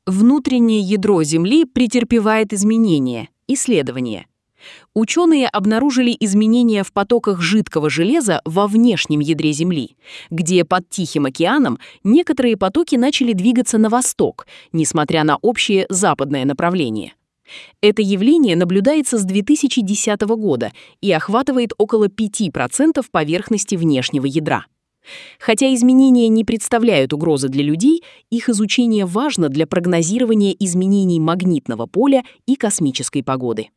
Внутреннее ядро Земли претерпевает изменения. Исследования. Ученые обнаружили изменения в потоках жидкого железа во внешнем ядре Земли, где под Тихим океаном некоторые потоки начали двигаться на восток, несмотря на общее западное направление. Это явление наблюдается с 2010 года и охватывает около 5% поверхности внешнего ядра. Хотя изменения не представляют угрозы для людей, их изучение важно для прогнозирования изменений магнитного поля и космической погоды.